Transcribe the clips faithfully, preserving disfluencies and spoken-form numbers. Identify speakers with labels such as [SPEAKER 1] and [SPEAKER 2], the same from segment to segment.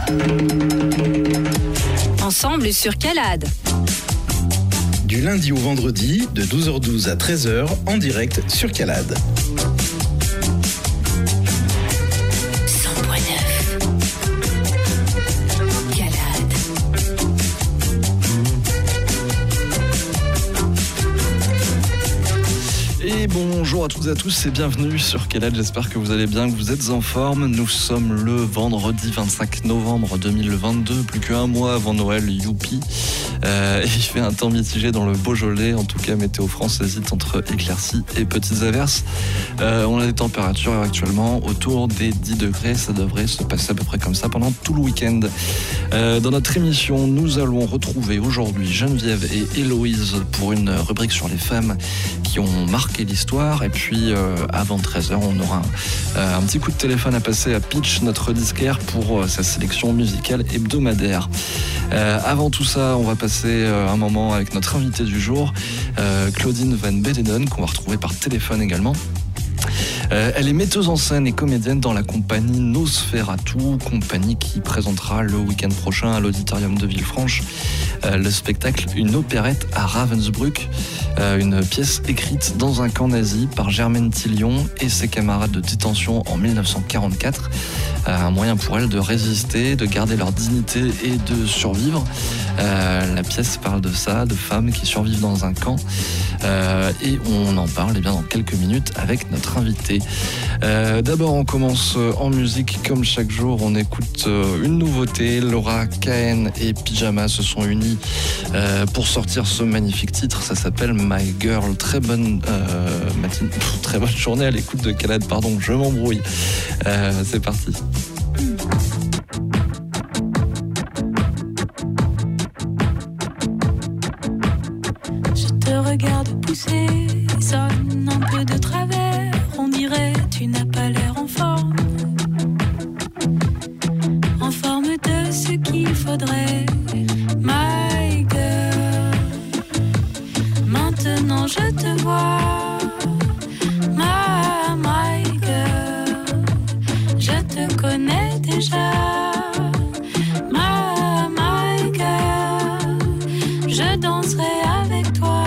[SPEAKER 1] Ensemble sur Calade.
[SPEAKER 2] Du lundi au vendredi, de douze heures douze à treize heures, en direct sur Calade.
[SPEAKER 1] cent neuf. Calade.
[SPEAKER 3] Et bonjour à toutes et à tous et bienvenue sur Calade, j'espère que vous allez bien, que vous êtes en forme. Nous sommes le vendredi vingt-cinq novembre deux mille vingt-deux, plus qu'un mois avant Noël, youpi. Euh, il fait un temps mitigé dans le Beaujolais, en tout cas Météo France hésite entre éclaircies et petites averses. Euh, on a des températures actuellement autour des dix degrés, ça devrait se passer à peu près comme ça pendant tout le week-end. Euh, dans notre émission, nous allons retrouver aujourd'hui Geneviève et Héloïse pour une rubrique sur les femmes qui ont marqué l'histoire. Et puis euh, avant treize heures, on aura un, euh, un petit coup de téléphone à passer à Pitch, notre disquaire, pour euh, sa sélection musicale hebdomadaire. Euh, avant tout ça, on va passer euh, un moment avec notre invitée du jour, euh, Claudine Van Bedenen, qu'on va retrouver par téléphone également. Euh, elle est metteuse en scène et comédienne dans la compagnie Nosferatu, compagnie qui présentera le week-end prochain à l'Auditorium de Villefranche euh, le spectacle Une opérette à Ravensbrück, euh, une pièce écrite dans un camp nazi par Germaine Tillion et ses camarades de détention en dix-neuf cent quarante-quatre. Euh, un moyen pour elles de résister, de garder leur dignité et de survivre. Euh, la pièce parle de ça, de femmes qui survivent dans un camp. Euh, et on en parle eh bien, dans quelques minutes avec notre invité. Euh, d'abord, on commence en musique. Comme chaque jour, on écoute euh, une nouveauté. Laura Cahen et Pyjama se sont unis euh, pour sortir ce magnifique titre. Ça s'appelle My Girl. Très bonne euh, matinée, très bonne journée à l'écoute de Calade. Pardon, je m'embrouille. Euh, c'est parti.
[SPEAKER 4] Regarde pousser, sonne un peu de travers. On dirait tu n'as pas l'air en forme, en forme de ce qu'il faudrait. My girl, maintenant je te vois. My, my girl, je te connais déjà. My, my girl, je danserai avec toi.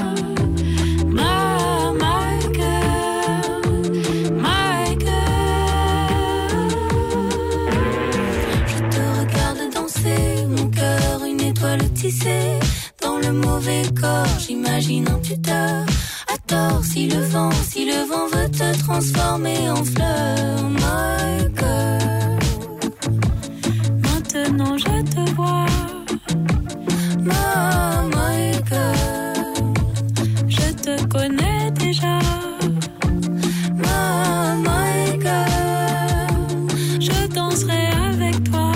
[SPEAKER 4] Dans le mauvais corps, j'imagine un tuteur. À tort, si le vent, si le vent veut te transformer en fleur. My girl, maintenant je te vois. My, my girl, je te connais déjà. My, my girl, je danserai avec toi.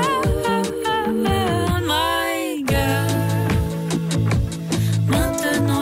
[SPEAKER 4] Maintenant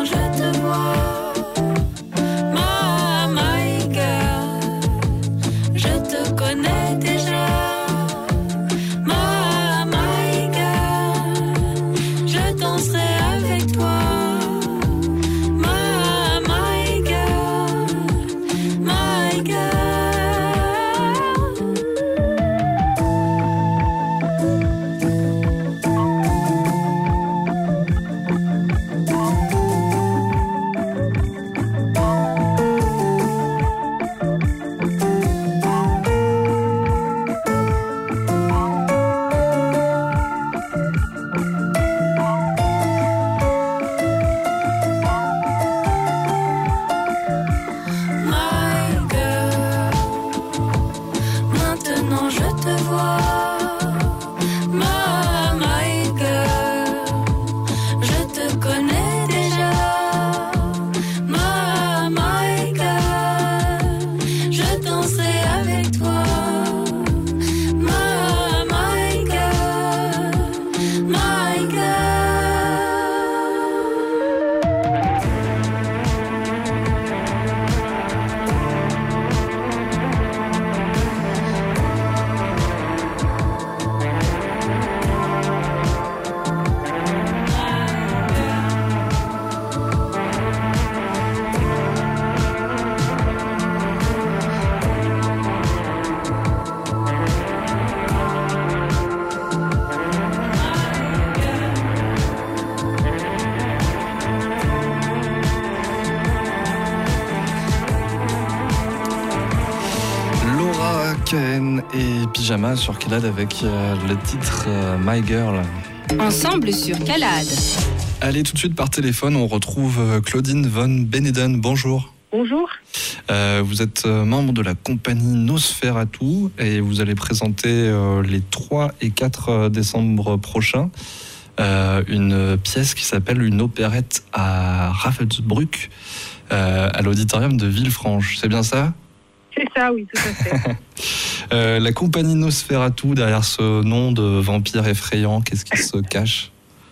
[SPEAKER 3] K N et Pyjama sur Calade avec euh, le titre euh, My Girl.
[SPEAKER 1] Ensemble sur Calade.
[SPEAKER 3] Allez, tout de suite par téléphone, on retrouve euh, Claudine von Beneden. Bonjour.
[SPEAKER 5] Bonjour.
[SPEAKER 3] Euh, vous êtes euh, membre de la compagnie Nosferatu et vous allez présenter euh, les trois et quatre décembre prochains euh, une pièce qui s'appelle Une opérette à Ravensbrück euh, à l'auditorium de Villefranche. C'est bien ça ?
[SPEAKER 5] C'est ça, oui, tout à fait.
[SPEAKER 3] euh, la compagnie Nosferatu, derrière ce nom de vampire effrayant, qu'est-ce qui se cache ?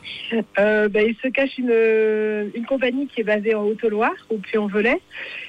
[SPEAKER 5] Euh, ben, il se cache une, une compagnie qui est basée en Haute-Loire, au Puy-en-Velay,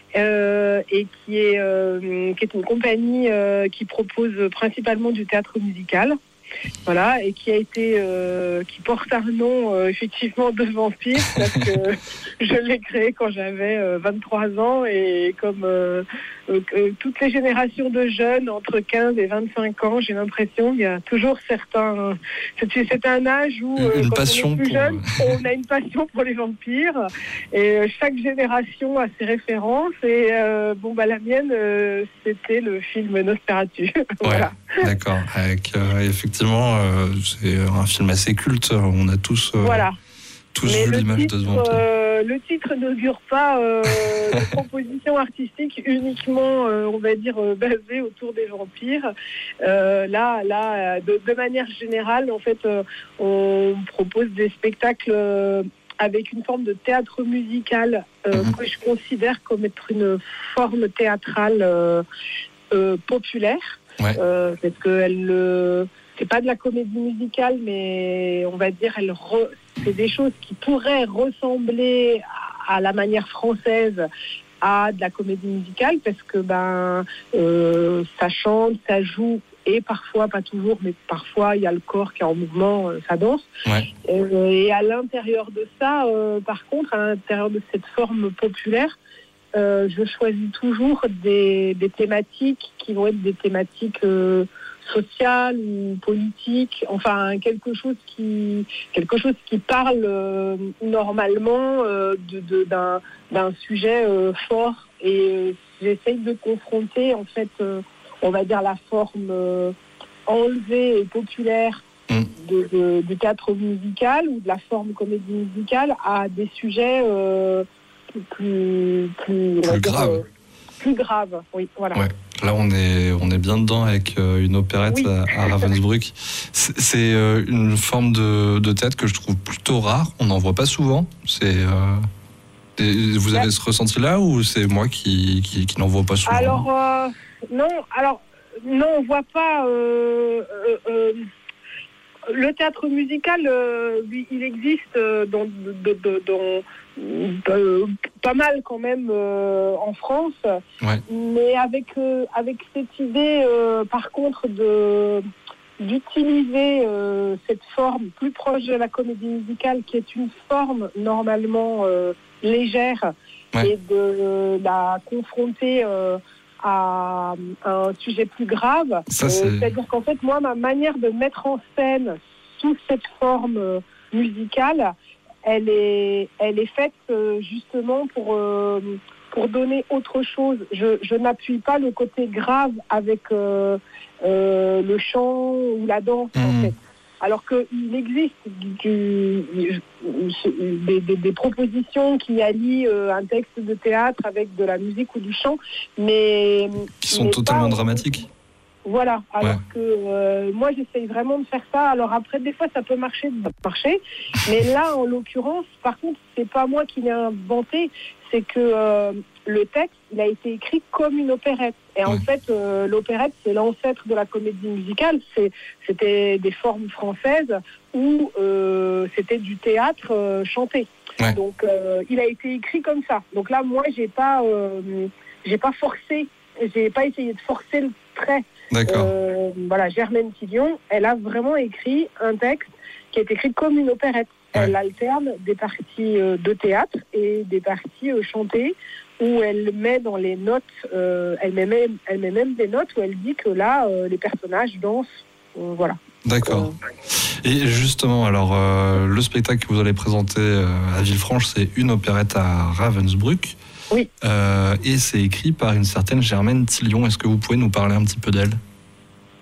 [SPEAKER 5] euh, et qui est, euh, qui est une compagnie euh, qui propose principalement du théâtre musical, voilà, et qui a été, euh, qui porte un nom euh, effectivement de vampire, parce que je l'ai créé quand j'avais euh, vingt-trois ans, et comme euh, euh, toutes les générations de jeunes entre quinze et vingt-cinq ans, j'ai l'impression qu'il y a toujours certains, c'est, c'est un âge où euh,
[SPEAKER 3] une
[SPEAKER 5] quand
[SPEAKER 3] passion
[SPEAKER 5] on est plus
[SPEAKER 3] pour...
[SPEAKER 5] jeune, on a une passion pour les vampires, et euh, chaque génération a ses références, et euh, bon bah la mienne euh, c'était le film Nosferatu. Voilà.
[SPEAKER 3] Ouais, d'accord, avec euh, effectivement euh, c'est un film assez culte, on a tous, euh,
[SPEAKER 5] voilà.
[SPEAKER 3] tous
[SPEAKER 5] Mais
[SPEAKER 3] vu
[SPEAKER 5] le
[SPEAKER 3] l'image
[SPEAKER 5] titre,
[SPEAKER 3] de ce vampire.
[SPEAKER 5] Euh, le titre n'augure pas euh, de proposition artistique uniquement, euh, on va dire, euh, basée autour des vampires. Euh, là, là de, de manière générale, en fait, euh, on propose des spectacles euh, avec une forme de théâtre musical euh, mm-hmm. que je considère comme être une forme théâtrale euh, euh, populaire.
[SPEAKER 3] Ouais.
[SPEAKER 5] Euh, parce qu'elle euh, c'est pas de la comédie musicale, mais on va dire elle re, c'est des choses qui pourraient ressembler à, à la manière française à de la comédie musicale, parce que ben euh, ça chante, ça joue, et parfois, pas toujours, mais parfois il y a le corps qui est en mouvement, euh, ça danse.
[SPEAKER 3] Ouais.
[SPEAKER 5] Euh, et à l'intérieur de ça, euh, par contre, à l'intérieur de cette forme populaire, Euh, je choisis toujours des, des thématiques qui vont être des thématiques euh, sociales ou politiques, enfin quelque chose qui quelque chose qui parle euh, normalement euh, de, de, d'un, d'un sujet euh, fort, et euh, j'essaye de confronter en fait euh, on va dire la forme euh, enlevée et populaire mmh. de, de, du théâtre musical ou de la forme comédie musicale à des sujets euh, plus plus,
[SPEAKER 3] plus grave
[SPEAKER 5] euh, plus grave oui voilà
[SPEAKER 3] ouais. Là on est on est bien dedans avec euh, une opérette oui. à, à Ravensbrück. c'est, c'est euh, une forme de, de théâtre que je trouve plutôt rare, on n'en voit pas souvent. C'est euh, et vous avez ouais. ce ressenti là, ou c'est moi qui qui, qui n'en vois pas souvent?
[SPEAKER 5] Alors euh, non alors non on voit pas euh, euh, euh, le théâtre musical, euh, il existe dans, de, de, dans de, pas mal quand même euh, en France,
[SPEAKER 3] ouais.
[SPEAKER 5] mais avec euh, avec cette idée, euh, par contre, de d'utiliser euh, cette forme plus proche de la comédie musicale, qui est une forme normalement euh, légère, ouais. et de euh, la confronter euh, à un sujet plus grave.
[SPEAKER 3] Ça, c'est...
[SPEAKER 5] Euh, c'est-à-dire qu'en fait, moi, ma manière de mettre en scène sous cette forme euh, musicale, elle est, elle est faite euh, justement pour, euh, pour donner autre chose. Je, je n'appuie pas le côté grave avec euh, euh, le chant ou la danse, mmh. en fait. Alors qu'il existe du, du, des, des, des propositions qui allient euh, un texte de théâtre avec de la musique ou du chant, mais...
[SPEAKER 3] Qui sont
[SPEAKER 5] mais
[SPEAKER 3] totalement
[SPEAKER 5] pas,
[SPEAKER 3] dramatiques.
[SPEAKER 5] Voilà, alors
[SPEAKER 3] ouais.
[SPEAKER 5] que euh, moi j'essaye vraiment de faire ça. Alors après, des fois ça peut marcher, ça peut marcher, mais là en l'occurrence, par contre, c'est pas moi qui l'ai inventé, c'est que euh, le texte, il a été écrit comme une opérette. Et en ouais. fait, euh, l'opérette, c'est l'ancêtre de la comédie musicale. C'est, c'était des formes françaises où euh, c'était du théâtre euh, chanté.
[SPEAKER 3] Ouais.
[SPEAKER 5] Donc, euh, il a été écrit comme ça. Donc là, moi, j'ai pas, euh, j'ai pas forcé, j'ai pas essayé de forcer le trait.
[SPEAKER 3] D'accord.
[SPEAKER 5] Euh, voilà, Germaine Tillion, elle a vraiment écrit un texte qui est écrit comme une opérette. Ouais. Elle alterne des parties euh, de théâtre et des parties euh, chantées, où elle met dans les notes, euh, elle, met même, elle met même des notes où elle dit que là, euh, les personnages dansent, euh, voilà.
[SPEAKER 3] D'accord. Euh, et justement, alors, euh, le spectacle que vous allez présenter euh, à Villefranche, c'est une opérette à Ravensbrück.
[SPEAKER 5] Oui.
[SPEAKER 3] Euh, et c'est écrit par une certaine Germaine Tillion. Est-ce que vous pouvez nous parler un petit peu d'elle ?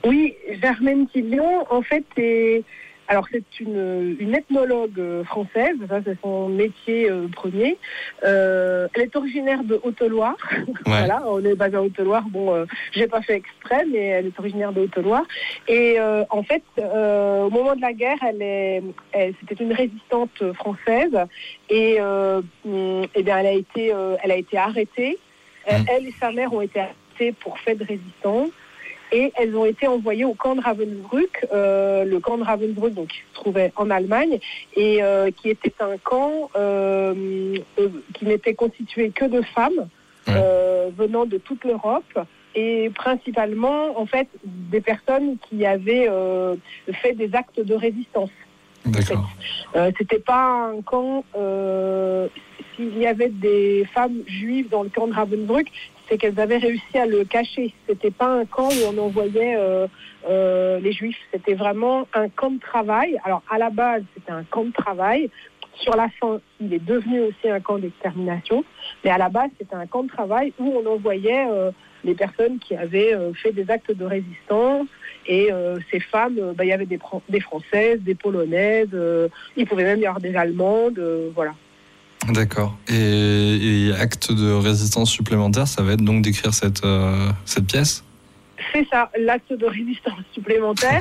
[SPEAKER 5] Oui, Germaine Tillion, en fait, est... Alors, c'est une, une ethnologue française, ça c'est son métier euh, premier. Euh, elle est originaire de Haute-Loire. Ouais. Voilà, on est basé à Haute-Loire. Bon, euh, j'ai pas fait exprès, mais elle est originaire de Haute-Loire. Et euh, en fait, euh, au moment de la guerre, elle est, elle, c'était une résistante française. Et, euh, et bien, elle a été, euh, elle a été arrêtée. Mmh. Elle et sa mère ont été arrêtées pour fait de résistance. Et elles ont été envoyées au camp de Ravensbrück, euh, le camp de Ravensbrück, donc, qui se trouvait en Allemagne, et euh, qui était un camp euh, euh, qui n'était constitué que de femmes euh, venant de toute l'Europe, et principalement, en fait, des personnes qui avaient euh, fait des actes de résistance.
[SPEAKER 3] D'accord.
[SPEAKER 5] En fait. Euh, c'était pas un camp... Euh, s'il y avait des femmes juives dans le camp de Ravensbrück, c'est qu'elles avaient réussi à le cacher. C'était pas un camp où on envoyait euh, euh, les juifs. C'était vraiment un camp de travail. Alors, à la base, c'était un camp de travail. Sur la fin, il est devenu aussi un camp d'extermination. Mais à la base, c'était un camp de travail où on envoyait euh, les personnes qui avaient euh, fait des actes de résistance. Et euh, ces femmes, euh, bah, il y avait des, des Françaises, des Polonaises, euh, il pouvait même y avoir des Allemandes, euh, voilà.
[SPEAKER 3] D'accord. Et, et acte de résistance supplémentaire, ça va être donc d'écrire cette, euh, cette pièce ?
[SPEAKER 5] C'est ça, l'acte de résistance supplémentaire.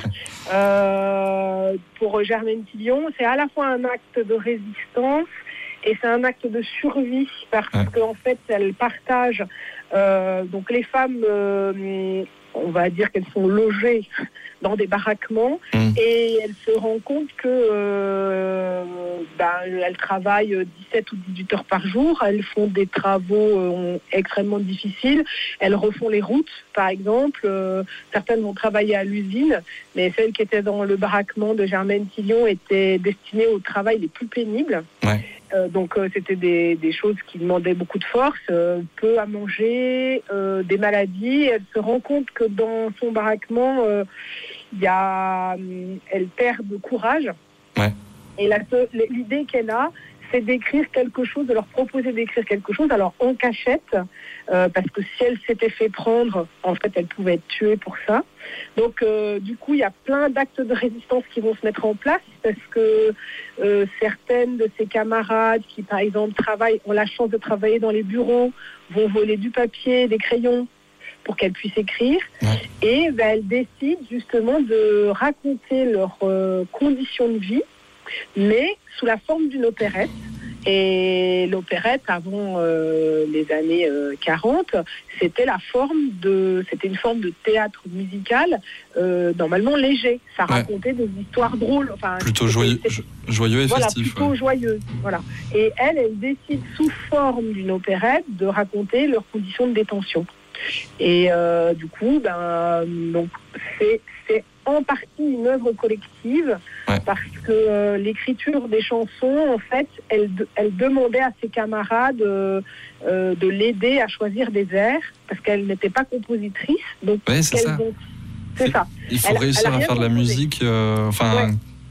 [SPEAKER 5] euh, pour Germaine Tillion, c'est à la fois un acte de résistance et c'est un acte de survie parce ouais. qu'en fait, elle partage. Euh, donc les femmes, euh, on va dire qu'elles sont logées dans des baraquements mmh. et elle se rend compte que euh, ben, elles travaillent dix-sept ou dix-huit heures par jour, elles font des travaux euh, extrêmement difficiles, elles refont les routes par exemple, euh, certaines vont travailler à l'usine, mais celles qui étaient dans le baraquement de Germaine Tillion étaient destinées au travail les plus pénibles. Ouais. Euh, donc euh, c'était des, des choses qui demandaient beaucoup de force, euh, peu à manger, euh, des maladies. Elle se rend compte que dans son baraquement, euh, y a, elle perd de courage. Ouais. Et la, l'idée qu'elle a, c'est d'écrire quelque chose, de leur proposer d'écrire quelque chose, alors en cachette, euh, parce que si elle s'était fait prendre, en fait, elle pouvait être tuée pour ça. Donc, euh, du coup, il y a plein d'actes de résistance qui vont se mettre en place, parce que euh, certaines de ses camarades qui, par exemple, travaillent, ont la chance de travailler dans les bureaux, vont voler du papier, des crayons, pour qu'elle puisse écrire. Ouais. Et ben, elle décide justement de raconter leurs euh, conditions de vie, mais sous la forme d'une opérette. Et l'opérette, avant euh, les années euh, quarante, c'était la forme de, c'était une forme de théâtre musical, euh, normalement léger. Ça ouais. racontait des histoires drôles. Enfin,
[SPEAKER 3] plutôt joyeux, joyeux et
[SPEAKER 5] voilà,
[SPEAKER 3] festif.
[SPEAKER 5] Plutôt
[SPEAKER 3] ouais.
[SPEAKER 5] joyeuse. Voilà. Et elle, elle décide sous forme d'une opérette de raconter leurs conditions de détention. Et euh, du coup, ben, donc c'est, c'est en partie une œuvre collective ouais. parce que euh, l'écriture des chansons, en fait, elle, elle demandait à ses camarades euh, euh, de l'aider à choisir des airs parce qu'elle n'était pas compositrice. Donc,
[SPEAKER 3] ouais, c'est ça.
[SPEAKER 5] Ont... C'est ça.
[SPEAKER 3] Il faut
[SPEAKER 5] elle,
[SPEAKER 3] réussir
[SPEAKER 5] elle
[SPEAKER 3] à faire de la musique. Euh, enfin,
[SPEAKER 5] ouais.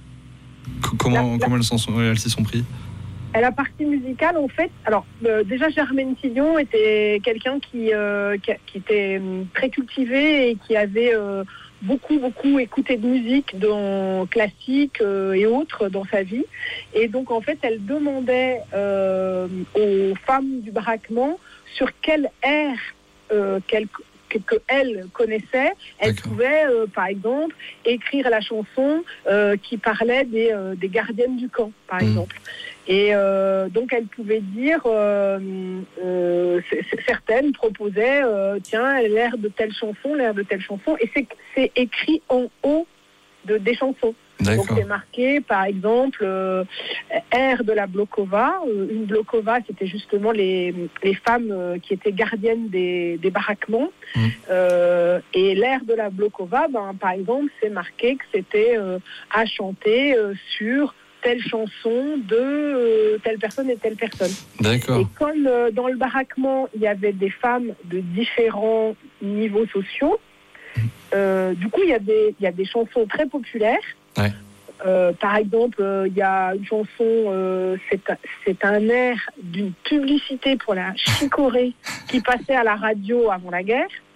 [SPEAKER 3] c- comment, la, comment elles, sont, elles s'y sont pris?
[SPEAKER 5] Et la partie musicale, en fait, alors euh, déjà Germaine Tillion était quelqu'un qui, euh, qui, qui était très cultivé et qui avait euh, beaucoup, beaucoup écouté de musique dans, classique euh, et autres dans sa vie. Et donc, en fait, elle demandait euh, aux femmes du baraquement sur quel air euh, qu'elle que, que elle connaissait, elle D'accord. pouvait, euh, par exemple, écrire la chanson euh, qui parlait des, euh, des gardiennes du camp, par mmh. exemple. Et euh, donc, elle pouvait dire, euh, euh, c- c- certaines proposaient, euh, tiens, l'air de telle chanson, l'air de telle chanson, et c'est, c'est écrit en haut de, des chansons. D'accord. Donc, c'est marqué, par exemple, euh, air de la Blokova. Euh, une Blokova, c'était justement les, les femmes euh, qui étaient gardiennes des, des baraquements. Mmh. Euh, et l'air de la Blokova, ben, par exemple, c'est marqué que c'était euh, à chanter euh, sur telle chanson de euh, telle personne et telle personne.
[SPEAKER 3] D'accord.
[SPEAKER 5] Et comme euh, dans le baraquement, il y avait des femmes de différents niveaux sociaux, euh, du coup, il y a des, il y a des chansons très populaires. Ouais. Euh, par exemple, il euh, y a une chanson, euh, c'est, c'est un air d'une publicité pour la chicorée qui passait à la radio avant la guerre.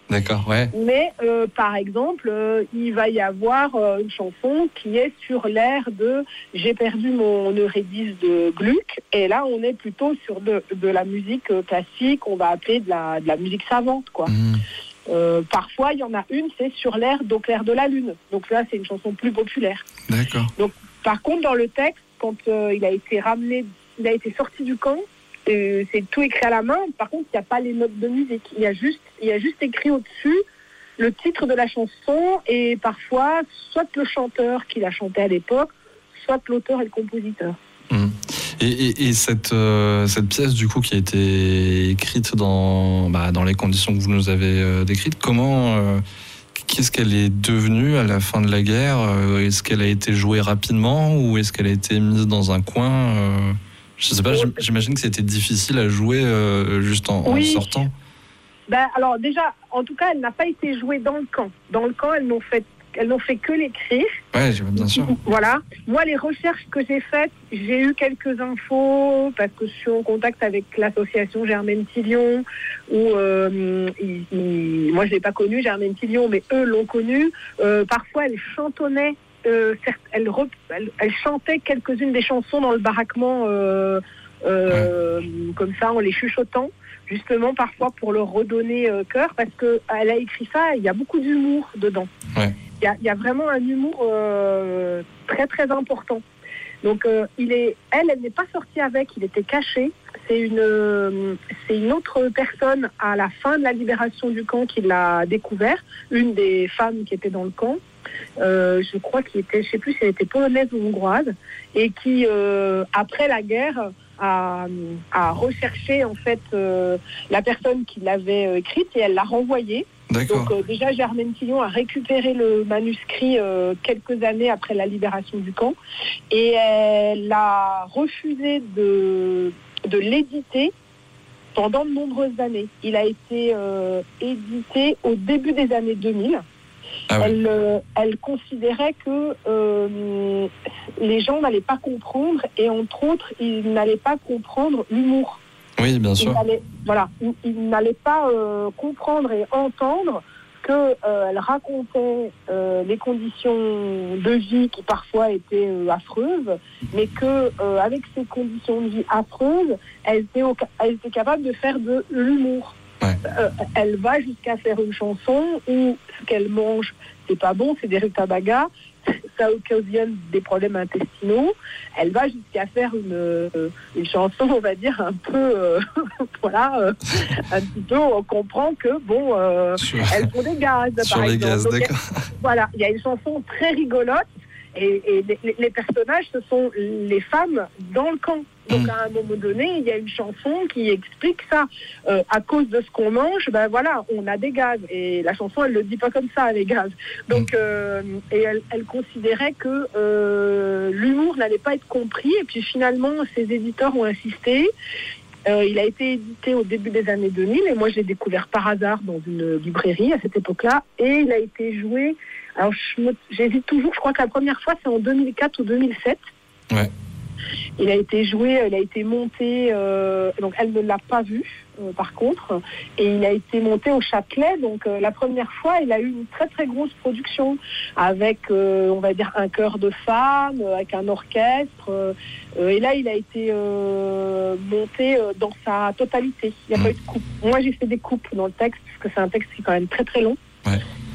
[SPEAKER 3] D'accord, ouais.
[SPEAKER 5] Mais euh, par exemple, euh, il va y avoir euh, une chanson qui est sur l'air de « J'ai perdu mon Eurydice » de Gluck. Et là, on est plutôt sur de, de la musique classique, on va appeler de la, de la musique savante, quoi. Mmh. Euh, parfois, il y en a une, c'est sur l'air d'Au clair de la lune. Donc là, c'est une chanson plus populaire.
[SPEAKER 3] D'accord.
[SPEAKER 5] Donc, par contre, dans le texte, quand euh, il a été ramené, il a été sorti du camp, euh, c'est tout écrit à la main. Par contre, il n'y a pas les notes de musique. Il y a juste, il y a juste écrit au-dessus le titre de la chanson et parfois, soit le chanteur qui l'a chanté à l'époque, soit l'auteur et le compositeur.
[SPEAKER 3] Mmh. Et, et, et cette, euh, cette pièce, du coup, qui a été écrite dans, bah, dans les conditions que vous nous avez euh, décrites, comment, euh, qu'est-ce qu'elle est devenue à la fin de la guerre ? Est-ce qu'elle a été jouée rapidement ou est-ce qu'elle a été mise dans un coin ? euh, Je ne sais pas, j'imagine que c'était difficile à jouer euh, juste en,
[SPEAKER 5] oui.
[SPEAKER 3] en sortant.
[SPEAKER 5] Ben, alors déjà, en tout cas, elle n'a pas été jouée dans le camp. Dans le camp, elles n'ont fait Elles n'ont fait que l'écrire.
[SPEAKER 3] Ouais, bien sûr.
[SPEAKER 5] Voilà. Moi, les recherches que j'ai faites, j'ai eu quelques infos parce que je suis en contact avec l'association Germaine Tillion. Où, euh, ils, ils, moi, je l'ai pas connue, Germaine Tillion, mais eux l'ont connue. Euh, parfois, elle chantonnait, euh, certes, elle, elle, elle chantait quelques-unes des chansons dans le baraquement, euh, euh, ouais. comme ça, en les chuchotant. Justement, parfois pour leur redonner euh, cœur, parce qu'elle a écrit ça, il y a beaucoup d'humour dedans.
[SPEAKER 3] Ouais.
[SPEAKER 5] Il y a, il y a vraiment un humour euh, très très important. Donc, euh, il est, elle, elle n'est pas sortie avec, il était caché. C'est une, euh, c'est une autre personne à la fin de la libération du camp qui l'a découvert, une des femmes qui était dans le camp. Euh, je crois qu'elle était, je sais plus si elle était polonaise ou hongroise, et qui, euh, après la guerre, a, a recherché en fait euh, la personne qui l'avait euh, écrite et elle l'a renvoyée.
[SPEAKER 3] D'accord.
[SPEAKER 5] Donc euh, déjà Germaine Tillion a récupéré le manuscrit euh, quelques années après la libération du camp et elle a refusé de, de l'éditer pendant de nombreuses années. Il a été euh, édité au début des années deux mille. Ah oui. elle, euh, elle considérait que euh, les gens n'allaient pas comprendre et entre autres, ils n'allaient pas comprendre l'humour.
[SPEAKER 3] Oui, bien sûr.
[SPEAKER 5] Ils n'allaient, voilà, ils, ils n'allaient pas euh, comprendre et entendre qu'elle euh, racontait euh, les conditions de vie qui parfois étaient euh, affreuses, mais qu'avec euh, ces conditions de vie affreuses, elle était, au, elle était capable de faire de l'humour.
[SPEAKER 3] Ouais.
[SPEAKER 5] Euh, elle va jusqu'à faire une chanson où ce qu'elle mange, c'est pas bon, c'est des rutabagas, ça occasionne des problèmes intestinaux. Elle va jusqu'à faire une, euh, une chanson, on va dire, un peu, euh, voilà, euh, un petit peu, on comprend que, bon, euh,
[SPEAKER 3] sur,
[SPEAKER 5] elles font des gaz,
[SPEAKER 3] sur
[SPEAKER 5] par
[SPEAKER 3] les
[SPEAKER 5] exemple.
[SPEAKER 3] gaz,
[SPEAKER 5] Donc,
[SPEAKER 3] d'accord.
[SPEAKER 5] Voilà, il y a une chanson très rigolote et, et les, les personnages, ce sont les femmes dans le camp. Donc, à un moment donné, il y a une chanson qui explique ça. Euh, à cause de ce qu'on mange, ben voilà, on a des gaz. Et la chanson, elle ne le dit pas comme ça, les gaz. Donc, euh, et elle, elle considérait que euh, l'humour n'allait pas être compris. Et puis, finalement, ses éditeurs ont insisté. Euh, il a été édité au début des années deux mille. Et moi, je l'ai découvert par hasard dans une librairie à cette époque-là. Et il a été joué... Alors, je me, j'hésite toujours. Je crois que la première fois, c'est en deux mille quatre ou deux mille sept.
[SPEAKER 3] Ouais.
[SPEAKER 5] Il a été joué, il a été monté, euh, donc elle ne l'a pas vu euh, par contre, et il a été monté au Châtelet, donc euh, la première fois il a eu une très très grosse production avec, euh, on va dire, un chœur de femmes, avec un orchestre, euh, et là il a été euh, monté euh, dans sa totalité, il n'y a pas eu de coupe. Moi j'ai fait des coupes dans le texte, parce que c'est un texte qui est quand même très très long.
[SPEAKER 3] Ouais.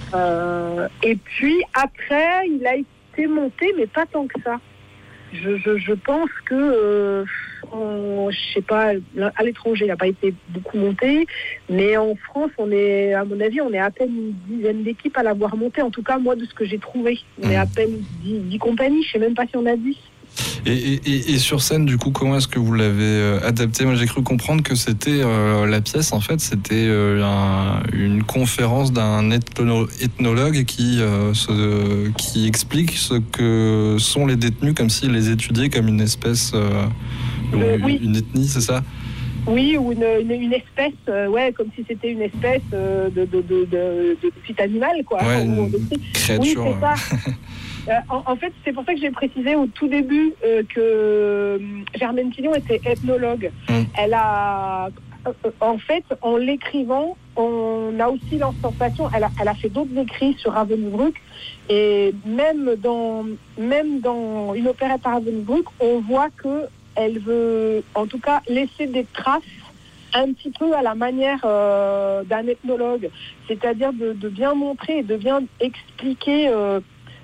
[SPEAKER 5] Euh, et puis après il a été monté, mais pas tant que ça. Je, je, je pense que, euh, en, je sais pas, à l'étranger, il n'a pas été beaucoup monté, mais en France, on est, à mon avis, on est à peine une dizaine d'équipes à l'avoir monté. En tout cas, moi, de ce que j'ai trouvé, on est à peine dix, dix compagnies. Je sais même pas si on a dix.
[SPEAKER 3] Et, et, et sur scène, du coup, comment est-ce que vous l'avez euh, adapté ? Moi, j'ai cru comprendre que c'était euh, la pièce, en fait, c'était euh, un, une conférence d'un ethno- ethnologue qui, euh, se, qui explique ce que sont les détenus, comme s'il les étudiait comme une espèce, euh,
[SPEAKER 5] euh,
[SPEAKER 3] une,
[SPEAKER 5] oui.
[SPEAKER 3] une ethnie, c'est ça ?
[SPEAKER 5] Oui, ou une, une, une espèce, euh, ouais, comme si c'était une espèce euh, de, de, de, de, de petit animal, quoi.
[SPEAKER 3] Ouais, une créature.
[SPEAKER 5] Oui, c'est ça. Euh, en, en fait, c'est pour ça que j'ai précisé au tout début euh, que euh, Germaine Tillion était ethnologue. Mmh. Elle a, euh, en fait, en l'écrivant, on a aussi la sensation, elle a, elle a fait d'autres écrits sur Ravensbrück, et même dans, même dans une opérette à Ravensbrück, on voit qu'elle veut, en tout cas, laisser des traces un petit peu à la manière euh, d'un ethnologue, c'est-à-dire de, de bien montrer et de bien expliquer euh,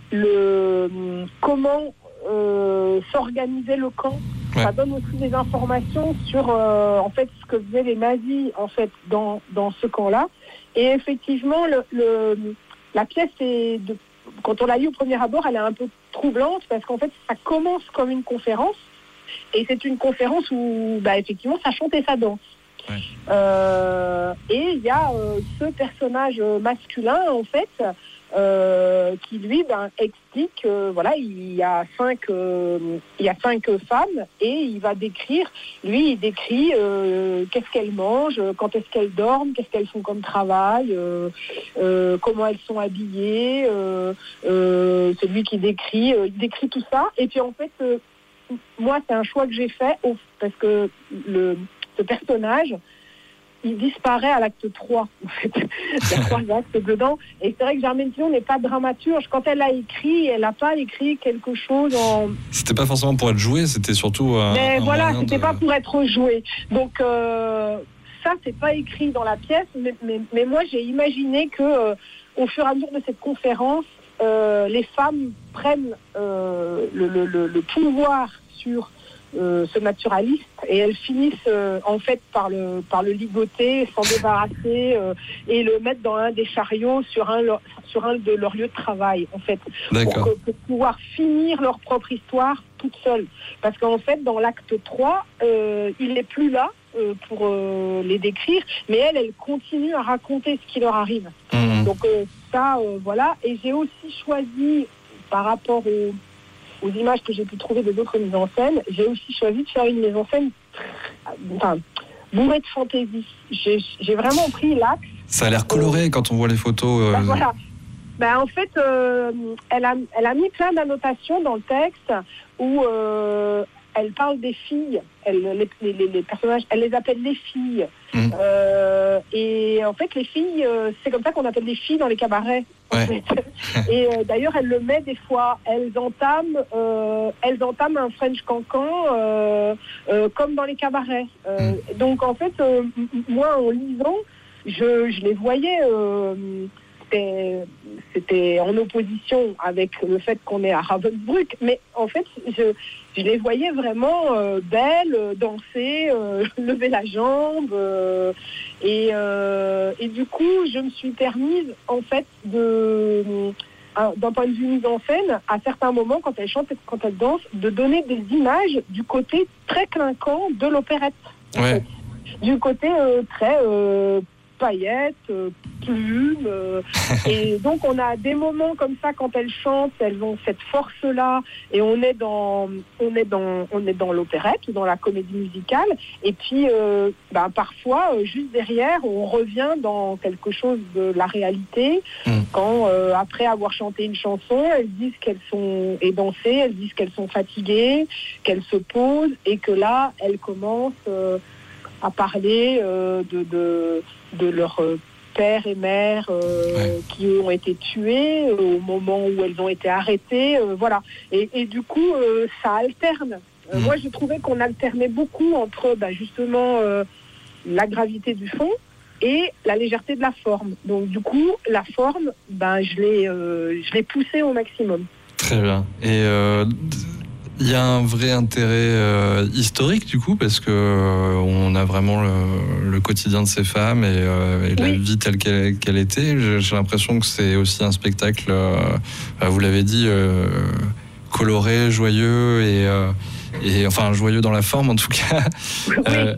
[SPEAKER 5] le, comment euh, s'organisait le camp. Ouais. Ça donne aussi des informations sur euh, en fait ce que faisaient les nazis en fait dans dans ce camp-là. Et effectivement, le, le la pièce est de, quand on l'a lu au premier abord, elle est un peu troublante parce qu'en fait ça commence comme une conférence et c'est une conférence où bah effectivement ça chante et ça danse. Ouais. Euh, et il y a euh, ce personnage masculin en fait euh, qui lui ben, explique euh, voilà il y a cinq euh, il y a cinq femmes et il va décrire lui il décrit euh, qu'est-ce qu'elles mangent, quand est-ce qu'elles dorment, qu'est-ce qu'elles font comme travail, euh, euh, comment elles sont habillées, euh, euh, c'est lui qui décrit euh, il décrit tout ça et puis en fait euh, moi c'est un choix que j'ai fait oh, parce que le ce personnage, il disparaît à l'acte trois. En fait. Il y a trois actes dedans. Et c'est vrai que Germaine Tillon n'est pas dramaturge. Quand elle a écrit, elle n'a pas écrit quelque chose en...
[SPEAKER 3] C'était pas forcément pour être joué, c'était surtout... Un,
[SPEAKER 5] Mais
[SPEAKER 3] un
[SPEAKER 5] voilà, c'était
[SPEAKER 3] de...
[SPEAKER 5] pas pour être joué. Donc euh, ça, c'est pas écrit dans la pièce. Mais, mais, mais moi, j'ai imaginé que euh, au fur et à mesure de cette conférence, euh, les femmes prennent euh, le, le, le, le pouvoir sur... Euh, ce naturaliste et elles finissent euh, en fait par le par le ligoter, s'en débarrasser euh, et le mettre dans un des chariots sur un sur un de leurs lieux de travail en fait pour, que, pour pouvoir finir leur propre histoire toute seule parce qu'en fait dans l'acte trois euh, il n'est plus là euh, pour euh, les décrire mais elle elle continue à raconter ce qui leur arrive mmh. donc euh, ça euh, voilà et j'ai aussi choisi par rapport au aux images que j'ai pu trouver des autres mises en scène, j'ai aussi choisi de faire une mise en scène enfin, bourrée de fantaisie. J'ai, j'ai vraiment pris l'axe.
[SPEAKER 3] Ça a l'air coloré euh, quand on voit les photos. Euh...
[SPEAKER 5] Ben voilà. Ben en fait, euh, elle, a, elle a mis plein d'annotations dans le texte où euh, elle parle des filles. Elle, les, les, les personnages, elle les appelle les filles. Mmh. Euh, et en fait, les filles, euh, c'est comme ça qu'on appelle les filles dans les cabarets.
[SPEAKER 3] Ouais.
[SPEAKER 5] En fait. Et euh, d'ailleurs, elle le met des fois. Elles entament, euh, elles entament un French cancan euh, euh, comme dans les cabarets. Euh, mmh. Donc en fait, euh, moi en lisant, je, je les voyais. Euh, c'était, c'était en opposition avec le fait qu'on est à Ravensbrück, mais en fait, je, je les voyais vraiment euh, belles, danser, euh, lever la jambe, euh, et, euh, et du coup, je me suis permise, en fait, de, d'un point de vue mise en scène, à certains moments, quand elles chantent et quand elles dansent, de donner des images du côté très clinquant de l'opérette.
[SPEAKER 3] Ouais.
[SPEAKER 5] En fait. Du côté euh, très... Euh, paillettes, euh, plumes, euh, et donc on a des moments comme ça quand elles chantent, elles ont cette force-là, et on est dans, on est dans, on est dans l'opérette ou dans la comédie musicale, et puis euh, ben, parfois euh, juste derrière on revient dans quelque chose de la réalité, mmh. quand euh, après avoir chanté une chanson, elles disent qu'elles sont et dansé, elles disent qu'elles sont fatiguées, qu'elles se posent, et que là elles commencent euh, à parler euh, de, de, de leur euh, père et mère euh, ouais. qui ont été tués euh, au moment où elles ont été arrêtées, euh, voilà. Et, et du coup, euh, ça alterne. Euh, mmh. Moi, je trouvais qu'on alternait beaucoup entre bah, justement euh, la gravité du fond et la légèreté de la forme. Donc du coup, la forme, ben, je l'ai, euh, je l'ai poussée au maximum.
[SPEAKER 3] Très bien. Et euh... il y a un vrai intérêt euh, historique du coup parce que euh, on a vraiment le, le quotidien de ces femmes et, euh, et oui. la vie telle qu'elle, qu'elle était. J'ai, j'ai l'impression que c'est aussi un spectacle, euh, vous l'avez dit, euh, coloré, joyeux et, euh, et enfin joyeux dans la forme en tout cas. Oui. Euh,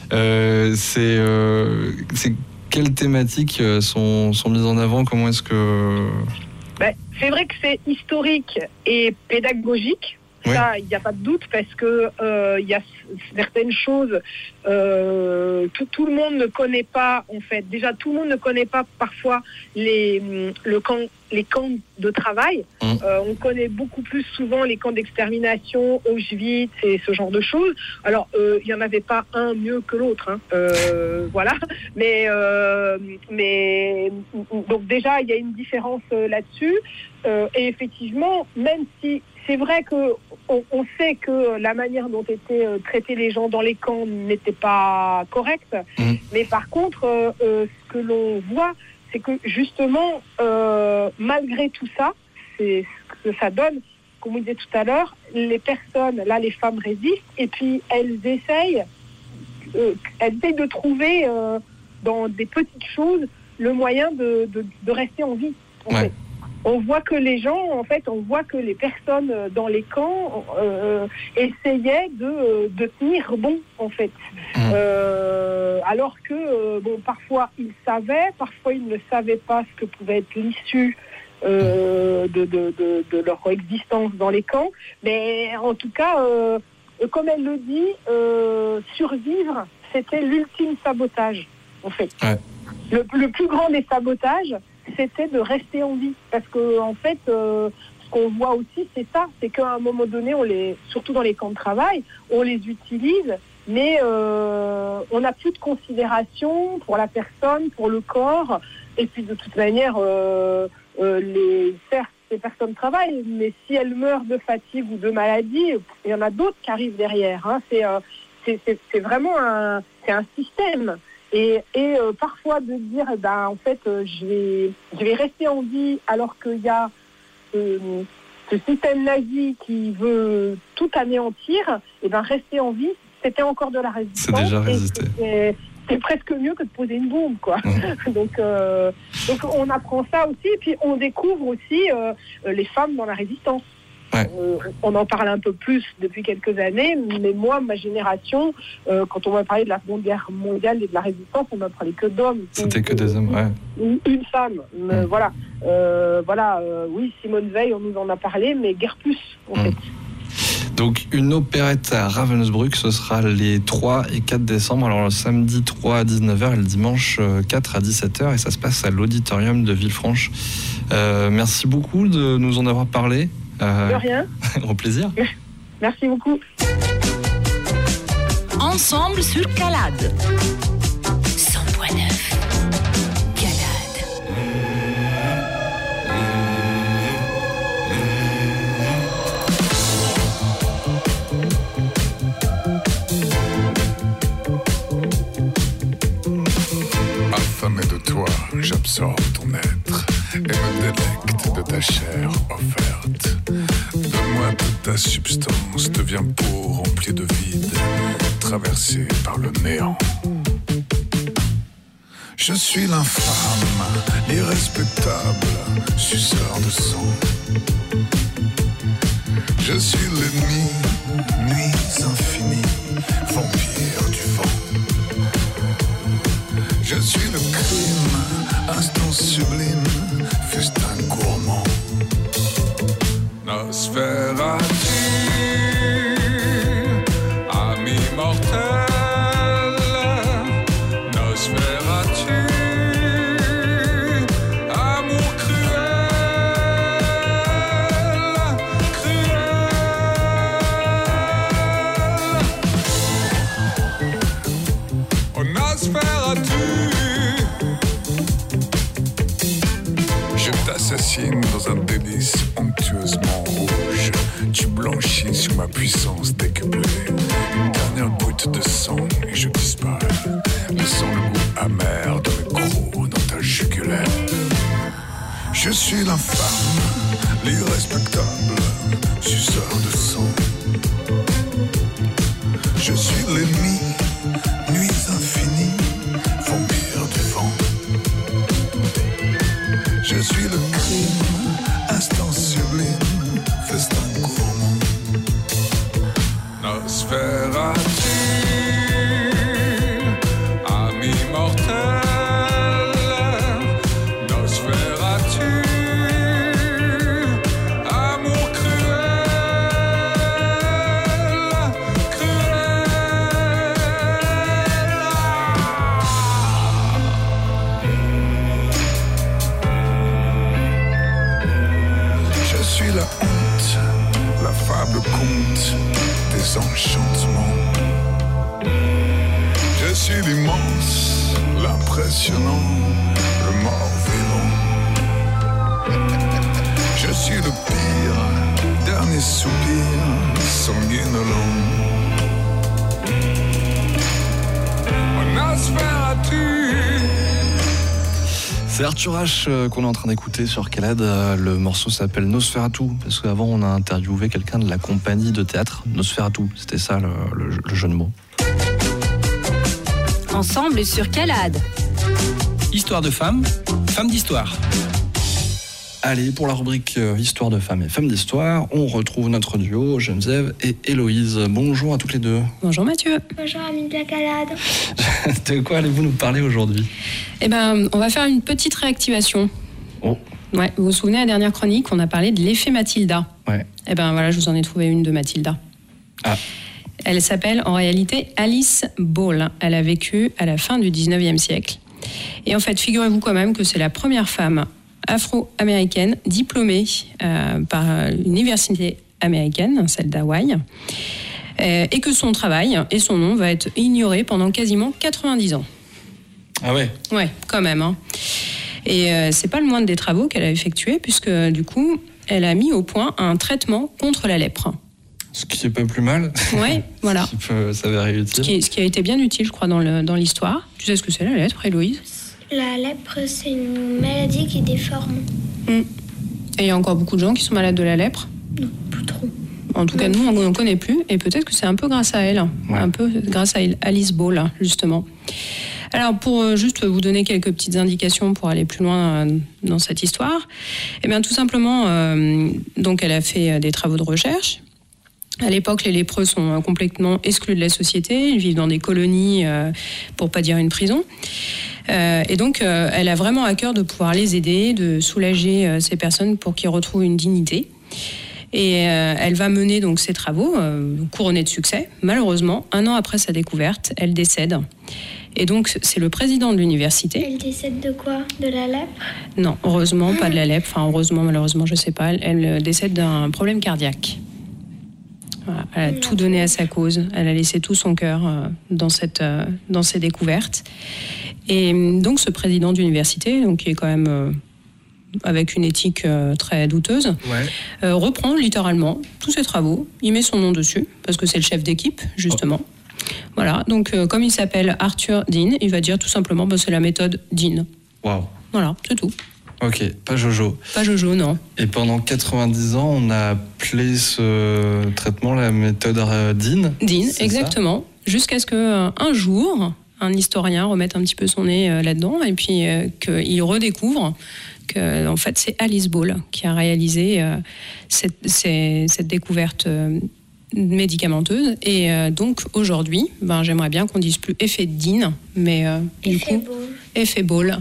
[SPEAKER 3] euh, c'est, euh, c'est quelles thématiques sont, sont mises en avant? Comment est-ce que
[SPEAKER 5] ben, c'est vrai que c'est historique et pédagogique.
[SPEAKER 3] Oui.
[SPEAKER 5] Ça, il n'y a pas de doute, parce que euh, il y a certaines choses, euh, tout, tout le monde ne connaît pas, en fait. Déjà, tout le monde ne connaît pas parfois les, le camp, les camps de travail.
[SPEAKER 3] Mmh.
[SPEAKER 5] Euh, on connaît beaucoup plus souvent les camps d'extermination, Auschwitz et ce genre de choses. Alors, euh, il n'y en avait pas un mieux que l'autre, hein. euh, voilà. Mais, euh, mais donc déjà, il y a une différence euh, là-dessus. Euh, et effectivement, même si c'est vrai que on, on sait que la manière dont étaient euh, traités les gens dans les camps n'était pas correcte,
[SPEAKER 3] Mmh.
[SPEAKER 5] mais par contre, euh, euh, ce que l'on voit, c'est que justement, euh, malgré tout ça, c'est ce que ça donne, comme on disait tout à l'heure, les personnes, là, les femmes résistent, et puis elles essayent, euh, elles essayent de trouver euh, dans des petites choses le moyen de, de, de rester en vie. En
[SPEAKER 3] Ouais.
[SPEAKER 5] fait. On voit que les gens, en fait, on voit que les personnes dans les camps euh, essayaient de, de tenir bon, en fait.
[SPEAKER 3] Mmh.
[SPEAKER 5] Euh, alors que, euh, bon, parfois ils savaient, parfois ils ne savaient pas ce que pouvait être l'issue euh, de, de, de, de leur existence dans les camps. Mais en tout cas, euh, comme elle le dit, euh, survivre, c'était l'ultime sabotage, en fait.
[SPEAKER 3] Ouais.
[SPEAKER 5] Le, le plus grand des sabotages, c'était de rester en vie. Parce que, en fait, euh, ce qu'on voit aussi, c'est ça. C'est qu'à un moment donné, on les, surtout dans les camps de travail, on les utilise, mais euh, on n'a plus de considération pour la personne, pour le corps. Et puis, de toute manière, euh, euh, les, certes, ces personnes travaillent, mais si elles meurent de fatigue ou de maladie, il y en a d'autres qui arrivent derrière. Hein. C'est, euh, c'est, c'est, c'est vraiment un, c'est un système. Et, et euh, parfois de dire, eh ben, en fait, euh, je, vais, je vais rester en vie alors qu'il y a euh, ce système nazi qui veut tout anéantir, et ben rester en vie, c'était encore de la résistance.
[SPEAKER 3] C'est déjà résister.
[SPEAKER 5] C'est, c'est presque mieux que de poser une bombe, quoi. Mmh. donc, euh, donc on apprend ça aussi, et puis on découvre aussi euh, les femmes dans la résistance.
[SPEAKER 3] Ouais.
[SPEAKER 5] Euh, on en parle un peu plus depuis quelques années, mais moi, ma génération, euh, quand on m'a parlé de la Seconde Guerre mondiale et de la résistance, on m'a parlé que d'hommes.
[SPEAKER 3] C'était que des hommes, ouais.
[SPEAKER 5] Une, une femme, mais mmh. voilà. Euh, voilà, euh, oui, Simone Veil, on nous en a parlé, mais guère plus, en mmh. fait.
[SPEAKER 3] Donc, une opérette à Ravensbrück, ce sera les trois et quatre décembre. Alors, le samedi trois à dix-neuf heures et le dimanche quatre à dix-sept heures. Et ça se passe à l'auditorium de Villefranche. Euh, merci beaucoup de nous en avoir parlé. Euh,
[SPEAKER 5] de rien.
[SPEAKER 3] Au plaisir.
[SPEAKER 5] Merci beaucoup.
[SPEAKER 1] Ensemble sur Calade.
[SPEAKER 4] cent neuf. Calade.
[SPEAKER 6] Affamé de toi, j'absorbe ton être et me délecte de ta chair offerte. Donne-moi toute ta substance, deviens peau remplie de vide, traversée par le néant. Je suis l'infâme, l'irrespectable, suceur de sang. Je suis l'ennemi, nuit infinie, vampire du vent. Je suis le crime, instant sublime, festin gourmand. Nosferatu, ami mortel. Nosferatu, amour cruel, cruel. Oh Nosferatu, je t'assassine dans un délice onctueusement rouge. Tu blanchis sur ma puissance décuplée. Une dernière goutte de sang et je disparais, laissant le goût amer de mes crocs dans ta jugulaire. Je suis l'infâme, l'irrespectable, suceur de sang. Je suis l'ennemi, nuit infinie, vampire du vent. Je suis le crime, instant sublime, festin gourmand. Nosferatu, ami mortel. Nosferatu, amour cruel, enchantements. Je suis l'immense, l'impressionnant, le mort-vivant. Je suis le pire, dernier soupir, sanguinolent. Nosferatu.
[SPEAKER 3] C'est Arthur H euh, qu'on est en train d'écouter sur Calade. Euh, le morceau s'appelle Nosferatu, parce qu'avant on a interviewé quelqu'un de la compagnie de théâtre Nosferatu. C'était ça le, le, le jeu de mots.
[SPEAKER 1] Ensemble sur Calade.
[SPEAKER 7] Histoire de femmes, femmes d'histoire.
[SPEAKER 3] Allez, pour la rubrique euh, Histoire de femmes et femmes d'histoire, on retrouve notre duo Geneviève et Héloïse. Bonjour à toutes les deux.
[SPEAKER 8] Bonjour Mathieu.
[SPEAKER 9] Bonjour amis de la Calade.
[SPEAKER 3] De quoi allez-vous nous parler aujourd'hui ?
[SPEAKER 8] Eh ben, on va faire une petite réactivation.
[SPEAKER 3] Oh.
[SPEAKER 8] Ouais, vous vous souvenez, la dernière chronique, on a parlé de l'effet Mathilda.
[SPEAKER 3] Ouais.
[SPEAKER 8] Eh ben voilà, je vous en ai trouvé une de Mathilda.
[SPEAKER 3] Ah.
[SPEAKER 8] Elle s'appelle en réalité Alice Ball. Elle a vécu à la fin du dix-neuvième siècle. Et en fait, figurez-vous quand même que c'est la première femme afro-américaine diplômée euh, par l'université américaine, celle d'Hawaï, euh, et que son travail et son nom va être ignoré pendant quasiment quatre-vingt-dix ans.
[SPEAKER 3] Ah ouais.
[SPEAKER 8] Ouais, quand même. Hein. Et euh, c'est pas le moindre des travaux qu'elle a effectués, puisque du coup, elle a mis au point un traitement contre la lèpre.
[SPEAKER 3] Ce qui est pas plus mal.
[SPEAKER 8] Ouais, voilà.
[SPEAKER 3] Ce qui peut s'avérer utile.
[SPEAKER 8] Ce qui, ce qui a été bien utile, je crois, dans, le, dans l'histoire. Tu sais ce que c'est la lèpre, Héloïse ?
[SPEAKER 9] La lèpre, c'est une maladie qui déforme.
[SPEAKER 8] Mmh. Et il y a encore beaucoup de gens qui sont malades de la lèpre ?
[SPEAKER 9] Non, plus trop.
[SPEAKER 8] En tout cas, nous, on n'en connaît plus. Et peut-être que c'est un peu grâce à elle. Ouais. Un peu grâce à Alice Ball, justement. Alors, pour juste vous donner quelques petites indications pour aller plus loin dans cette histoire, eh bien, tout simplement, euh, donc, elle a fait des travaux de recherche. À l'époque, les lépreux sont complètement exclus de la société. Ils vivent dans des colonies, euh, pour pas dire une prison. Euh, et donc, euh, elle a vraiment à cœur de pouvoir les aider, de soulager euh, ces personnes pour qu'ils retrouvent une dignité. Et euh, elle va mener donc ces travaux, euh, couronnés de succès. Malheureusement, un an après sa découverte, elle décède. Et donc, c'est le président de l'université.
[SPEAKER 9] Elle décède de quoi ? De la lèpre ?
[SPEAKER 8] Non, heureusement, pas de la lèpre. Enfin, heureusement, malheureusement, je sais pas. Elle, elle décède d'un problème cardiaque. Voilà, elle a tout donné à sa cause. Elle a laissé tout son cœur euh, dans, cette, euh, dans ces découvertes. Et donc, ce président d'université, donc, qui est quand même euh, avec une éthique euh, très douteuse, ouais. euh, reprend littéralement tous ses travaux. Il met son nom dessus, parce que c'est le chef d'équipe, justement. Oh. Voilà, donc euh, comme il s'appelle Arthur Dean, il va dire tout simplement bah, c'est la méthode Dean.
[SPEAKER 3] Waouh.
[SPEAKER 8] Voilà, c'est tout.
[SPEAKER 3] Ok, pas Jojo.
[SPEAKER 8] Pas Jojo, non.
[SPEAKER 3] Et pendant quatre-vingt-dix ans, on a appelé ce traitement la méthode Dean.
[SPEAKER 8] Dean, exactement. Ça Jusqu'à ce qu'un jour, un historien remette un petit peu son nez là-dedans et puis euh, qu'il redécouvre que en fait, c'est Alice Ball qui a réalisé euh, cette, cette, cette découverte euh, médicamenteuse. Et euh, donc, aujourd'hui, ben, j'aimerais bien qu'on dise plus effet Dean, mais euh, du
[SPEAKER 9] effet
[SPEAKER 8] coup,
[SPEAKER 9] Ball.
[SPEAKER 8] Effet Ball.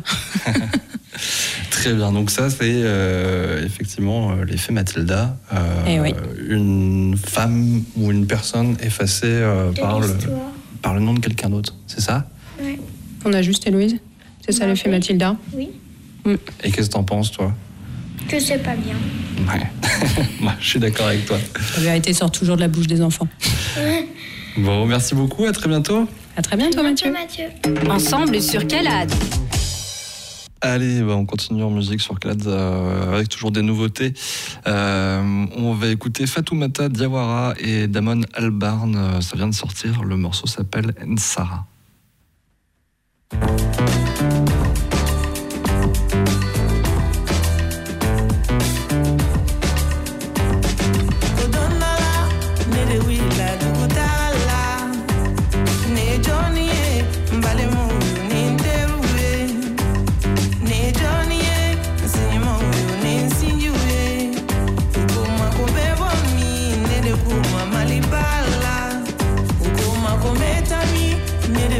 [SPEAKER 3] Très bien, donc ça c'est euh, effectivement euh, l'effet Mathilda, euh,
[SPEAKER 8] oui.
[SPEAKER 3] une femme ou une personne effacée euh, par, le, par le nom de quelqu'un d'autre, c'est ça ?
[SPEAKER 9] Oui.
[SPEAKER 8] On a juste Héloïse ? C'est ça bah, l'effet oui. Mathilda ?
[SPEAKER 9] Oui.
[SPEAKER 3] Mm. Et qu'est-ce que t'en penses toi ?
[SPEAKER 9] Que c'est pas bien.
[SPEAKER 3] Ouais, moi, je suis d'accord avec toi.
[SPEAKER 8] La vérité sort toujours de la bouche des enfants.
[SPEAKER 3] Bon, merci beaucoup, à très bientôt.
[SPEAKER 8] À très bientôt, Mathieu.
[SPEAKER 9] Mathieu.
[SPEAKER 1] Ensemble sur Calade.
[SPEAKER 3] Allez, bah on continue en musique sur Calade euh, avec toujours des nouveautés. Euh, on va écouter Fatoumata Diawara et Damon Albarn. Ça vient de sortir, le morceau s'appelle Nsara.
[SPEAKER 10] Made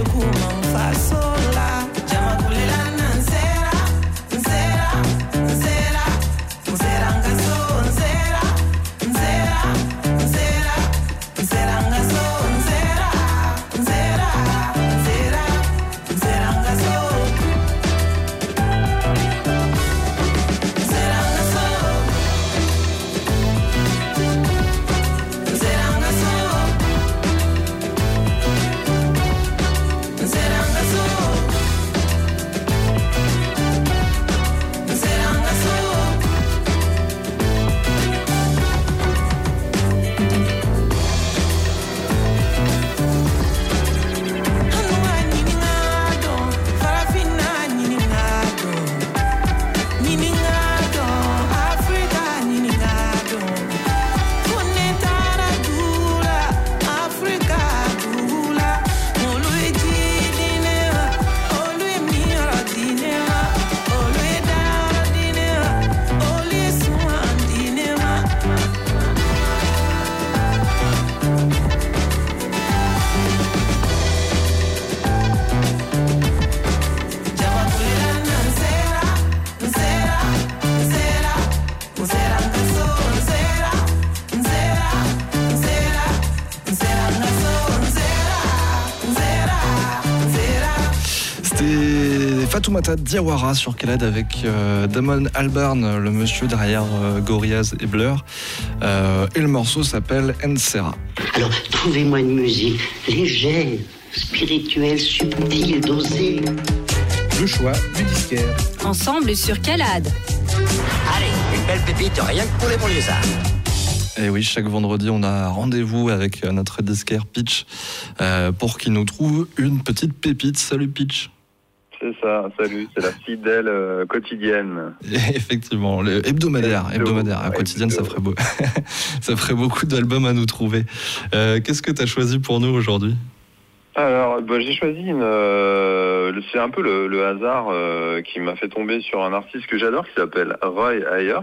[SPEAKER 3] Fatoumata Diawara sur Calade avec euh, Damon Albarn, le monsieur derrière euh, Gorillaz et Blur. Euh, et le morceau s'appelle Ensera.
[SPEAKER 10] Alors, trouvez-moi une musique légère, spirituelle, subtile, dosée.
[SPEAKER 2] Le choix du disquaire.
[SPEAKER 1] Ensemble sur Calade.
[SPEAKER 10] Allez, une belle pépite, rien que pour les banlieusards.
[SPEAKER 3] Et oui, chaque vendredi, on a rendez-vous avec notre disquaire Pitch euh, pour qu'il nous trouve une petite pépite. Salut Pitch.
[SPEAKER 11] C'est ça, salut, c'est la fidèle euh, quotidienne.
[SPEAKER 3] Et effectivement, le hebdomadaire, hebdomadaire, à quotidienne, ça ferait, beau... ça ferait beaucoup d'albums à nous trouver. Euh, qu'est-ce que tu as choisi pour nous aujourd'hui ?
[SPEAKER 11] Alors, bah, j'ai choisi une... Euh, c'est un peu le, le hasard euh, qui m'a fait tomber sur un artiste que j'adore qui s'appelle Roy Ayers.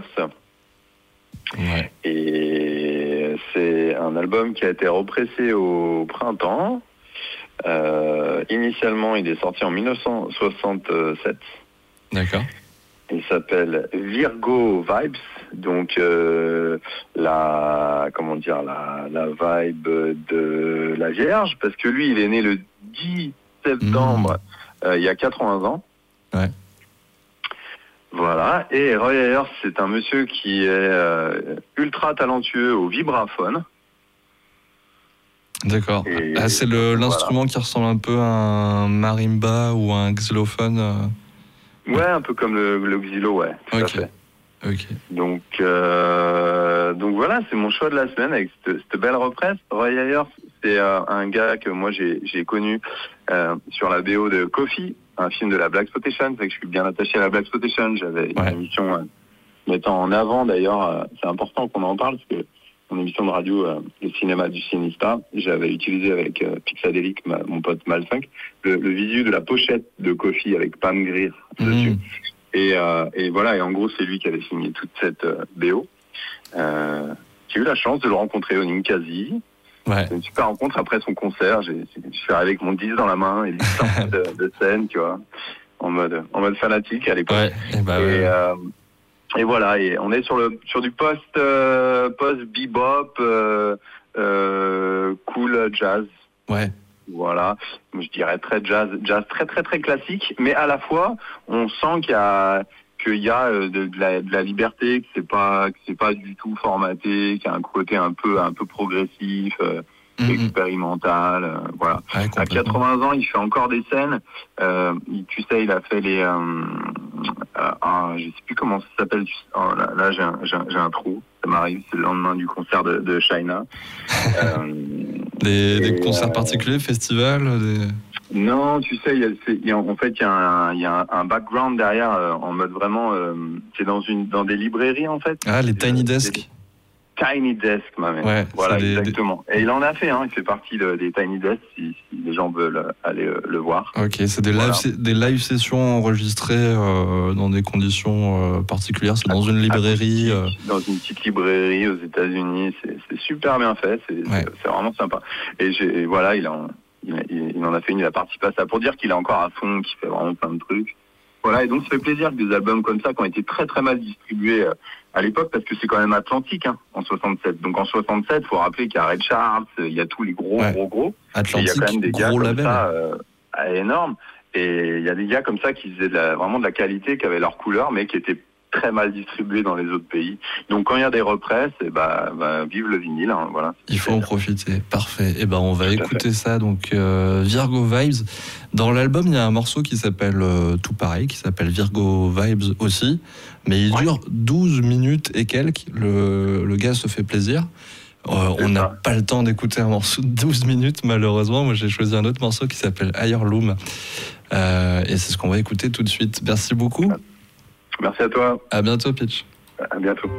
[SPEAKER 3] Ouais.
[SPEAKER 11] Et c'est un album qui a été repressé au printemps. Euh, initialement, il est sorti en dix-neuf cent soixante-sept.
[SPEAKER 3] D'accord.
[SPEAKER 11] Il s'appelle Virgo Vibes, donc euh, la comment dire la, la vibe de la Vierge, parce que lui, il est né le dix septembre, mmh. euh, il y a quatre-vingts ans.
[SPEAKER 3] Ouais.
[SPEAKER 11] Voilà. Et Roy Ayers, c'est un monsieur qui est euh, ultra talentueux au vibraphone.
[SPEAKER 3] D'accord.
[SPEAKER 11] Et
[SPEAKER 3] ah, c'est le,
[SPEAKER 11] voilà.
[SPEAKER 3] L'instrument qui ressemble un peu à un marimba ou à un xylophone. Euh...
[SPEAKER 11] Ouais, un peu comme le, le xylo, ouais. Tout
[SPEAKER 3] okay.
[SPEAKER 11] à fait.
[SPEAKER 3] Ok.
[SPEAKER 11] Donc, euh, donc voilà, c'est mon choix de la semaine avec cette, cette belle represse. Roy Ayers, c'est euh, un gars que moi j'ai, j'ai connu euh, sur la B O de Coffee, un film de la Blaxploitation. C'est que je suis bien attaché à la Blaxploitation. J'avais une
[SPEAKER 3] ouais.
[SPEAKER 11] émission euh, mettant en avant, d'ailleurs, euh, c'est important qu'on en parle parce que mon émission de radio, euh, le cinéma du Cinista, j'avais utilisé avec euh, Pixadelic, ma, mon pote Malfunk, le, le visu de la pochette de Coffee avec Pam Grier mmh. dessus. Et, euh, et voilà, et en gros, c'est lui qui avait signé toute cette euh, B O. Euh, j'ai eu la chance de le rencontrer au Ninkasi.
[SPEAKER 3] Ouais.
[SPEAKER 11] C'est une super rencontre. Après son concert, j'ai, je suis arrivé avec mon disque dans la main et l'histoire de, de scène, tu vois, en mode, en mode fanatique à l'époque.
[SPEAKER 3] Ouais, et, bah,
[SPEAKER 11] et,
[SPEAKER 3] ouais.
[SPEAKER 11] euh, et voilà, et on est sur le sur du post euh, post bebop, euh, euh, cool jazz.
[SPEAKER 3] Ouais.
[SPEAKER 11] Voilà, je dirais très jazz, jazz très très très classique, mais à la fois on sent qu'il y a qu'il y a de, de, la, de la liberté, que c'est pas que c'est pas du tout formaté, qu'il y a un côté un peu un peu progressif, euh, mmh. expérimental, euh, voilà.
[SPEAKER 3] Ouais,
[SPEAKER 11] à quatre-vingts ans, il fait encore des scènes. Euh, il, tu sais, il a fait les, euh, euh, euh, je sais plus comment ça s'appelle. Oh, là, là j'ai, un, j'ai, un, j'ai un trou. Ça m'arrive, c'est le lendemain du concert de, de China. Euh,
[SPEAKER 3] des, des concerts euh, particuliers, festivals des...
[SPEAKER 11] Non, tu sais, il y a, c'est, il y a, en fait, il y a un, il y a un background derrière, euh, en mode vraiment, euh, c'est dans une, dans des librairies en fait.
[SPEAKER 3] Ah, les Tiny Desk.
[SPEAKER 11] Des, Tiny Desk, ma mère.
[SPEAKER 3] Ouais,
[SPEAKER 11] voilà,
[SPEAKER 3] des,
[SPEAKER 11] exactement. Des... Et il en a fait, hein, il fait partie de, des Tiny Desk, si, si les gens veulent aller euh, le voir.
[SPEAKER 3] Ok, c'est des,
[SPEAKER 11] voilà.
[SPEAKER 3] live, des live sessions enregistrées euh, dans des conditions euh, particulières, c'est dans une librairie. Euh...
[SPEAKER 11] Dans une petite librairie aux États-Unis, c'est, c'est super bien fait, c'est, ouais. c'est, c'est vraiment sympa. Et, j'ai, et voilà, il en, il, il en a fait une, il a participé à ça pour dire qu'il est encore à fond, qu'il fait vraiment plein de trucs. Voilà, et donc ça fait plaisir que des albums comme ça qui ont été très très mal distribués euh, à l'époque, parce que c'est quand même Atlantique, hein, en soixante-sept. Donc en soixante-sept, il faut rappeler qu'il y a Ray Charles, il y a tous les gros ouais. gros gros.
[SPEAKER 3] Atlantique,
[SPEAKER 11] il y a quand même des gars
[SPEAKER 3] gros
[SPEAKER 11] comme
[SPEAKER 3] label.
[SPEAKER 11] ça, euh, énormes. Et il y a des gars comme ça qui faisaient de la, vraiment de la qualité, qui avaient leur couleur, mais qui étaient très mal distribués dans les autres pays. Donc quand il y a des represses, et bah, bah vive le vinyle, hein, voilà.
[SPEAKER 3] Il faut en profiter, parfait. Et ben on va Tout écouter ça, donc euh, Virgo Vibes. Dans l'album, il y a un morceau qui s'appelle euh, tout pareil, qui s'appelle Virgo Vibes aussi, mais il ouais. dure douze minutes et quelques. Le, le gars se fait plaisir. Euh, on n'a pas le temps d'écouter un morceau de douze minutes, malheureusement. Moi, j'ai choisi un autre morceau qui s'appelle Higher Loom. Euh, et c'est ce qu'on va écouter tout de suite. Merci beaucoup.
[SPEAKER 11] Merci à toi.
[SPEAKER 3] À bientôt, Pitch.
[SPEAKER 11] À bientôt.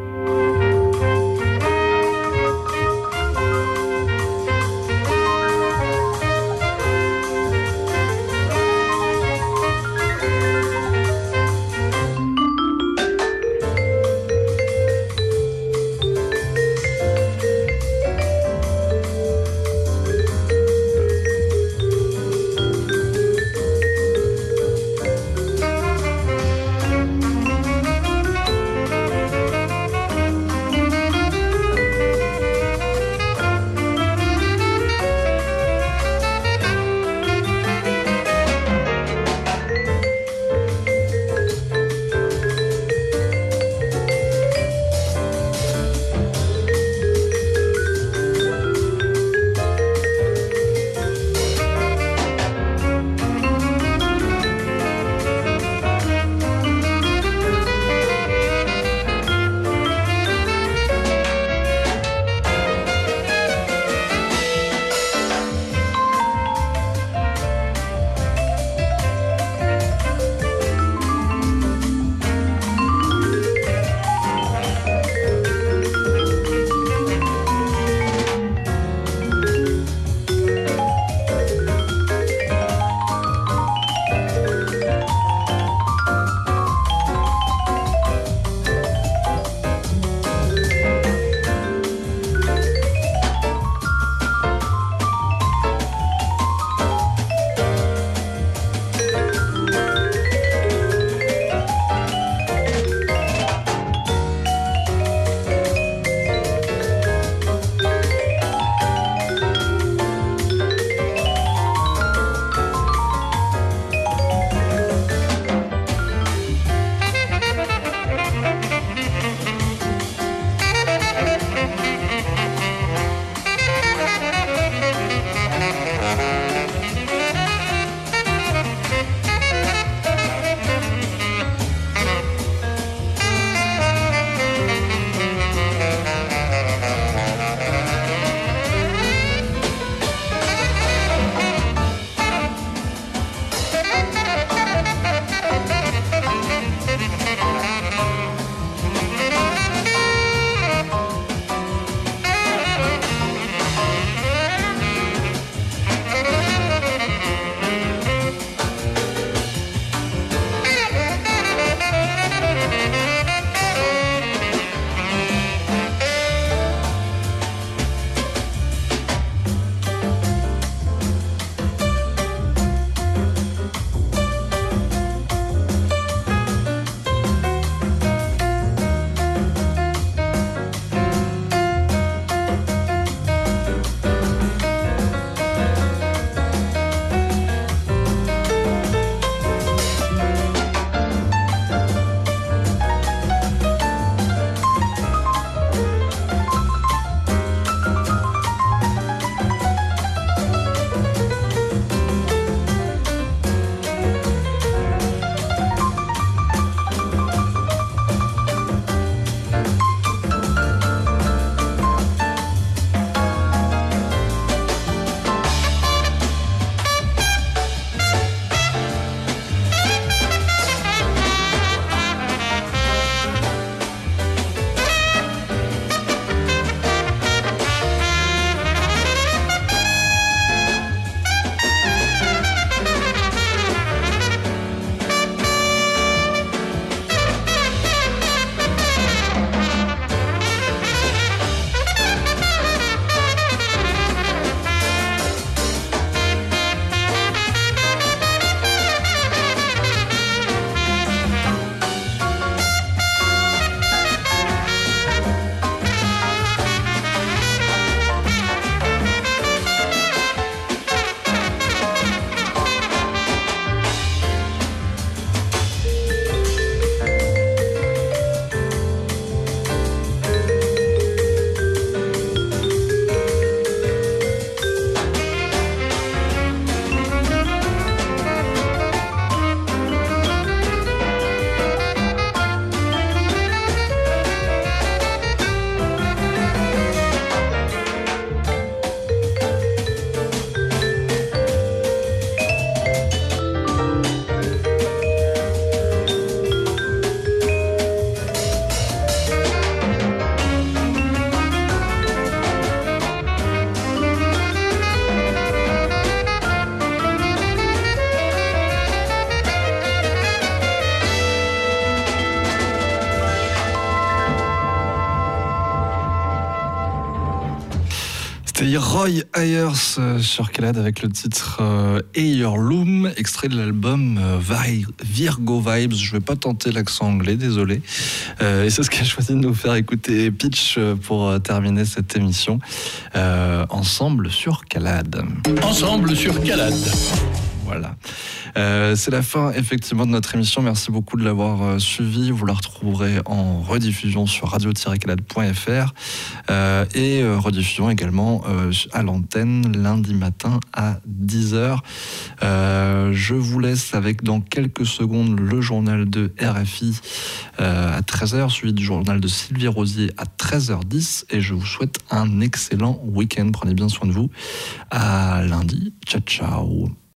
[SPEAKER 3] C'était Roy Ayers sur Calade avec le titre euh, Heirloom, extrait de l'album euh, Virgo Vibes. Je vais pas tenter l'accent anglais, désolé. Euh, et c'est ce qu'a choisi de nous faire écouter Pitch pour euh, terminer cette émission. Euh, ensemble sur Calade.
[SPEAKER 7] Ensemble sur Calade.
[SPEAKER 3] Voilà. Euh, c'est la fin effectivement de notre émission. Merci beaucoup de l'avoir euh, suivi. Vous la retrouverez en rediffusion sur radio tiret calade point f r euh, et euh, rediffusion également euh, à l'antenne lundi matin à dix heures. Euh, je vous laisse avec dans quelques secondes le journal de R F I euh, à treize heures, suivi du journal de Sylvie Rosier à treize heures dix, et je vous souhaite un excellent week-end. Prenez bien soin de vous. À lundi. Ciao, ciao.